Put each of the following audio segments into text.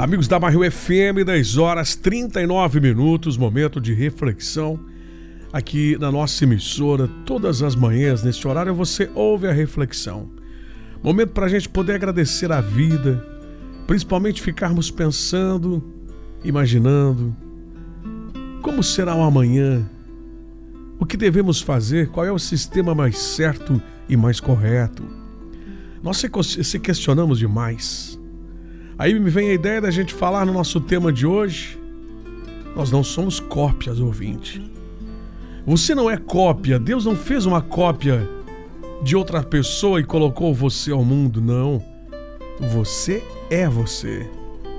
Amigos da Barril FM, 10 horas 39 minutos, momento de reflexão aqui na nossa emissora. Todas as manhãs, nesse horário, você ouve a reflexão. Momento para a gente poder agradecer a vida, principalmente ficarmos pensando, imaginando como será o amanhã, o que devemos fazer, qual é o sistema mais certo e mais correto. Nós se questionamos demais. Aí me vem a ideia da gente falar no nosso tema de hoje. Nós não somos cópias, ouvinte. Você não é cópia. Deus não fez uma cópia de outra pessoa e colocou você ao mundo, não. Você é você.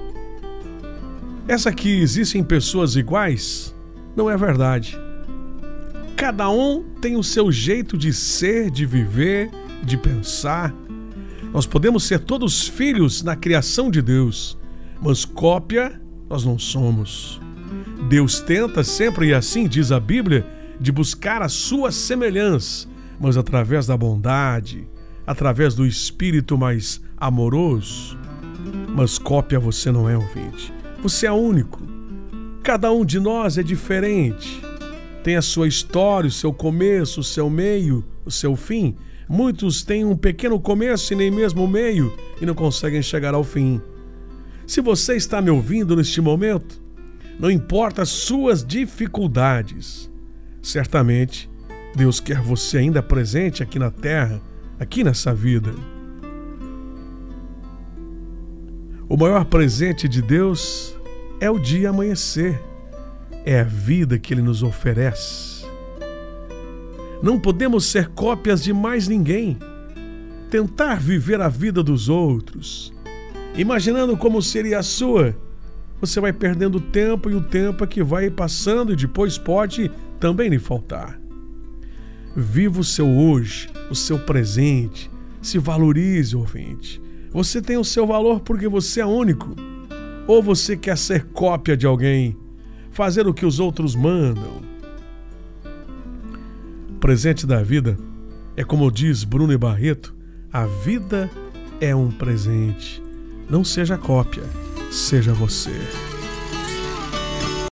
Essa que existem pessoas iguais não é verdade. Cada um tem o seu jeito de ser, de viver, de pensar. Nós podemos ser todos filhos na criação de Deus, mas cópia nós não somos. Deus tenta sempre, e assim diz a Bíblia, de buscar a sua semelhança, mas através da bondade, através do espírito mais amoroso. Mas cópia você não é, ouvinte. Você é único. Cada um de nós é diferente. Tem a sua história, o seu começo, o seu meio, o seu fim. Muitos têm um pequeno começo e nem mesmo o meio e não conseguem chegar ao fim. Se você está me ouvindo neste momento, não importa as suas dificuldades, certamente Deus quer você ainda presente aqui na terra, aqui nessa vida. O maior presente de Deus é o dia amanhecer, é a vida que Ele nos oferece. Não podemos ser cópias de mais ninguém. Tentar viver a vida dos outros, imaginando como seria a sua, você vai perdendo tempo e o tempo é que vai passando e depois pode também lhe faltar. Viva o seu hoje, o seu presente, se valorize, ouvinte. Você tem o seu valor porque você é único. Ou você quer ser cópia de alguém, fazer o que os outros mandam? O presente da vida é como diz Bruno e Barreto, a vida é um presente. Não seja cópia, seja você.